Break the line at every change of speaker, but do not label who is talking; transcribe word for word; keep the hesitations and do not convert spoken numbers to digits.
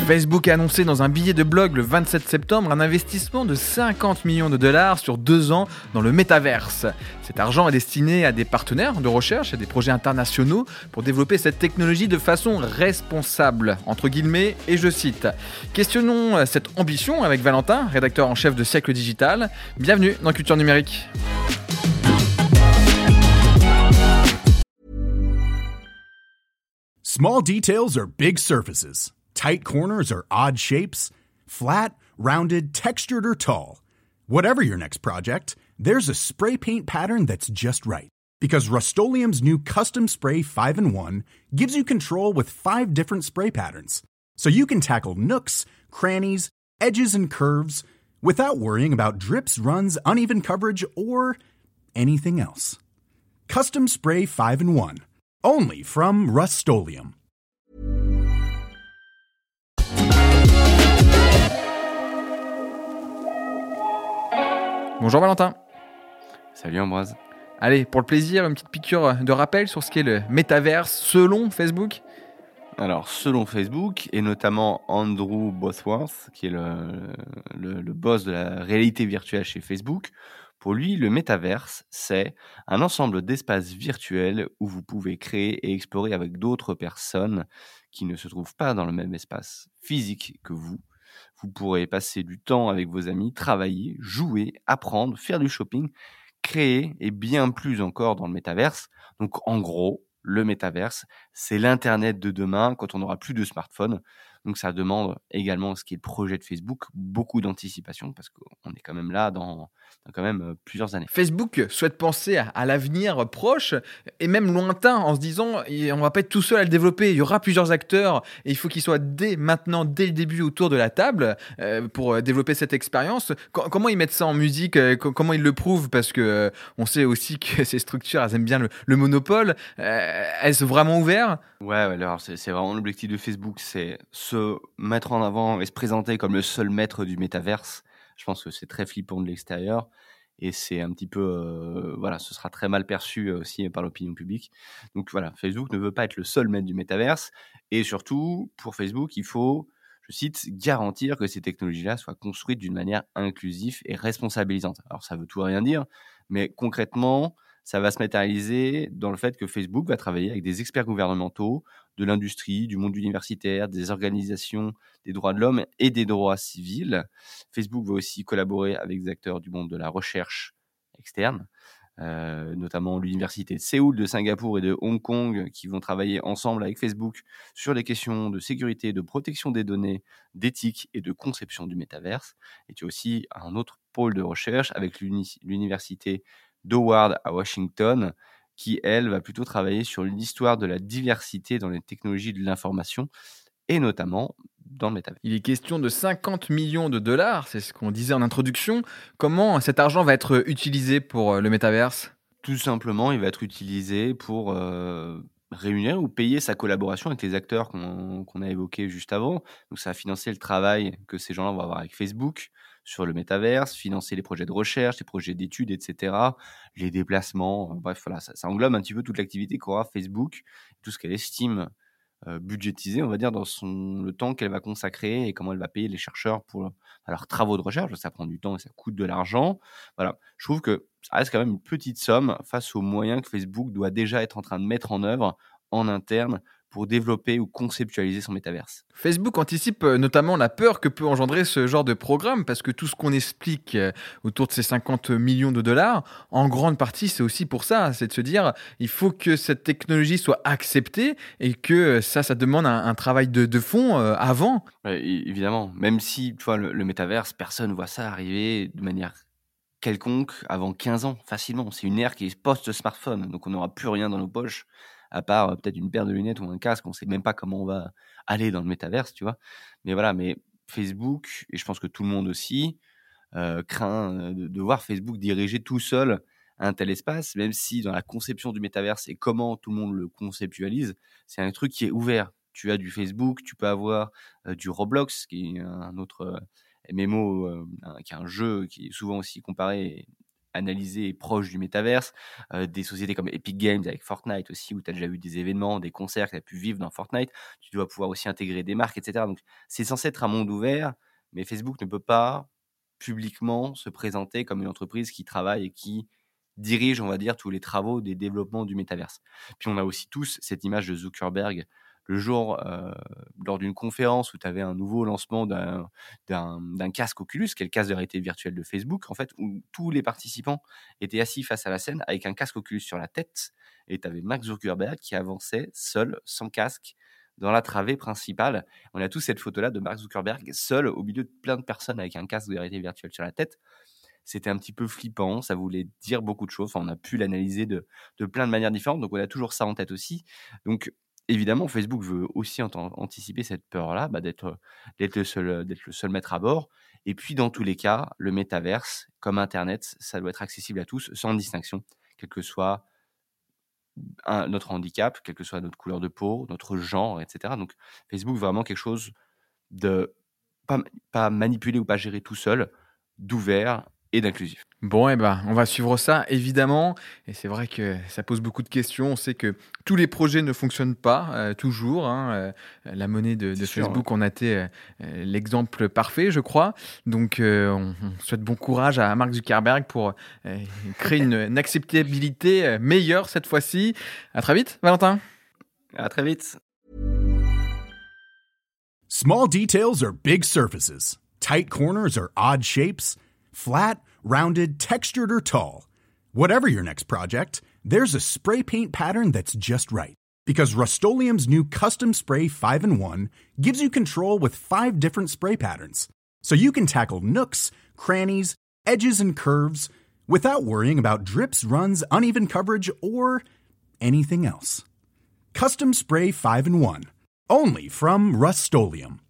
Facebook a annoncé dans un billet de blog le vingt-sept septembre un investissement de cinquante millions de dollars sur deux ans dans le métaverse. Cet argent est destiné à des partenaires de recherche et des projets internationaux pour développer cette technologie de façon responsable, entre guillemets, et je cite. Questionnons cette ambition avec Valentin, rédacteur en chef de Siècle Digital. Bienvenue dans Culture Numérique.
Small details are big surfaces. Tight corners are odd shapes. Flat, rounded, textured, or tall. Whatever your next project, there's a spray paint pattern that's just right. Because Rust-Oleum's new Custom Spray five in one gives you control with five different spray patterns. So you can tackle nooks, crannies, edges, and curves without worrying about drips, runs, uneven coverage, or anything else. Custom Spray five in one. Only from Rust-Oleum.
Bonjour Valentin.
Salut Ambroise.
Allez, pour le plaisir, une petite piqûre de rappel sur ce qu'est le métaverse selon Facebook.
Alors, selon Facebook, et notamment Andrew Bosworth, qui est le, le, le boss de la réalité virtuelle chez Facebook, pour lui, le métaverse, c'est un ensemble d'espaces virtuels où vous pouvez créer et explorer avec d'autres personnes qui ne se trouvent pas dans le même espace physique que vous. Vous pourrez passer du temps avec vos amis, travailler, jouer, apprendre, faire du shopping, créer et bien plus encore dans le métaverse. Donc en gros, le métaverse, c'est l'internet de demain quand on n'aura plus de smartphone. Donc ça demande également, ce qui est le projet de Facebook, beaucoup d'anticipation parce qu'on est quand même là dans, dans quand même plusieurs années.
Facebook souhaite penser à, à l'avenir proche et même lointain en se disant on va pas être tout seul à le développer, il y aura plusieurs acteurs et il faut qu'ils soient dès maintenant, dès le début autour de la table euh, pour développer cette expérience. C- comment ils mettent ça en musique, euh, c- comment ils le prouvent, parce que euh, on sait aussi que ces structures elles aiment bien le, le monopole. Euh, est-ce vraiment ouvert ?
Ouais, ouais, alors c'est, c'est vraiment l'objectif de Facebook, c'est se mettre en avant et se présenter comme le seul maître du métaverse. Je pense que c'est très flippant de l'extérieur et c'est un petit peu, euh, voilà, ce sera très mal perçu aussi par l'opinion publique. Donc voilà, Facebook ne veut pas être le seul maître du métaverse et surtout, pour Facebook, il faut, je cite, garantir que ces technologies-là soient construites d'une manière inclusive et responsabilisante. Alors ça veut tout et rien dire, mais concrètement, ça va se matérialiser dans le fait que Facebook va travailler avec des experts gouvernementaux, de l'industrie, du monde universitaire, des organisations des droits de l'homme et des droits civils. Facebook va aussi collaborer avec des acteurs du monde de la recherche externe, euh, notamment l'université de Séoul, de Singapour et de Hong Kong, qui vont travailler ensemble avec Facebook sur les questions de sécurité, de protection des données, d'éthique et de conception du métaverse. Et tu as aussi un autre pôle de recherche avec l'uni- l'université d'Howard à Washington, qui, elle, va plutôt travailler sur l'histoire de la diversité dans les technologies de l'information, et notamment dans le métaverse.
Il est question de cinquante millions de dollars, c'est ce qu'on disait en introduction. Comment cet argent va être utilisé pour le métaverse ?
Tout simplement, il va être utilisé pour euh, réunir ou payer sa collaboration avec les acteurs qu'on, qu'on a évoqués juste avant. Donc ça va financer le travail que ces gens-là vont avoir avec Facebook sur le métaverse, financer les projets de recherche, les projets d'études, et cetera, les déplacements. Bref, voilà, ça, ça englobe un petit peu toute l'activité qu'aura Facebook, tout ce qu'elle estime euh, budgétiser, on va dire, dans son, le temps qu'elle va consacrer et comment elle va payer les chercheurs pour euh, leurs travaux de recherche. Ça prend du temps et ça coûte de l'argent. Voilà, je trouve que ça reste quand même une petite somme face aux moyens que Facebook doit déjà être en train de mettre en œuvre en interne pour développer ou conceptualiser son métaverse.
Facebook anticipe notamment la peur que peut engendrer ce genre de programme, parce que tout ce qu'on explique autour de ces cinquante millions de dollars, en grande partie, c'est aussi pour ça. C'est de se dire, il faut que cette technologie soit acceptée et que ça, ça demande un, un travail de, de fond euh, avant.
Ouais, évidemment, même si tu vois, le, le métaverse, personne ne voit ça arriver de manière quelconque avant quinze ans, facilement. C'est une ère qui est post-smartphone, donc on n'aura plus rien dans nos poches, à part euh, peut-être une paire de lunettes ou un casque. On ne sait même pas comment on va aller dans le métaverse, tu vois. Mais voilà, mais Facebook, et je pense que tout le monde aussi, euh, craint de, de voir Facebook diriger tout seul un tel espace, même si dans la conception du métaverse et comment tout le monde le conceptualise, c'est un truc qui est ouvert. Tu as du Facebook, tu peux avoir euh, du Roblox, qui est un autre euh, M M O, euh, un- qui est un jeu qui est souvent aussi comparé analysé et proche du métaverse, euh, des sociétés comme Epic Games avec Fortnite aussi, où tu as déjà eu des événements, des concerts que tu as pu vivre dans Fortnite. Tu dois pouvoir aussi intégrer des marques, et cetera. Donc, c'est censé être un monde ouvert, mais Facebook ne peut pas publiquement se présenter comme une entreprise qui travaille et qui dirige, on va dire, tous les travaux des développements du métaverse. Puis on a aussi tous cette image de Zuckerberg le jour, euh, lors d'une conférence où tu avais un nouveau lancement d'un, d'un, d'un casque Oculus, qui est le casque de réalité virtuelle de Facebook, en fait, où tous les participants étaient assis face à la scène avec un casque Oculus sur la tête, et tu avais Mark Zuckerberg qui avançait seul, sans casque, dans la travée principale. On a tous cette photo-là de Mark Zuckerberg seul au milieu de plein de personnes avec un casque de réalité virtuelle sur la tête. C'était un petit peu flippant, ça voulait dire beaucoup de choses. Enfin, on a pu l'analyser de, de plein de manières différentes, donc on a toujours ça en tête aussi. Donc, évidemment, Facebook veut aussi ant- anticiper cette peur-là, bah, d'être, d'être, le seul, d'être le seul maître à bord. Et puis, dans tous les cas, le métaverse, comme Internet, ça doit être accessible à tous, sans distinction, quel que soit un- notre handicap, quelle que soit notre couleur de peau, notre genre, et cetera. Donc, Facebook, vraiment quelque chose de pas, pas manipulé ou pas géré tout seul, d'ouvert et d'inclusif.
Bon, eh ben, on va suivre ça, évidemment. Et c'est vrai que ça pose beaucoup de questions. On sait que tous les projets ne fonctionnent pas, euh, toujours. Hein. Euh, la monnaie de, de
C'est sûr,
Facebook, on a été euh, euh, l'exemple parfait, je crois. Donc, euh, on, on souhaite bon courage à Mark Zuckerberg pour euh, créer une, une acceptabilité euh, meilleure cette fois-ci. À très vite, Valentin.
À très vite.
Small details are big surfaces. Tight corners are odd shapes. Flat, rounded, textured, or tall. Whatever your next project, there's a spray paint pattern that's just right. Because Rust-Oleum's new Custom Spray five in one gives you control with five different spray patterns. So you can tackle nooks, crannies, edges, and curves without worrying about drips, runs, uneven coverage, or anything else. Custom Spray five in one. Only from Rust-Oleum.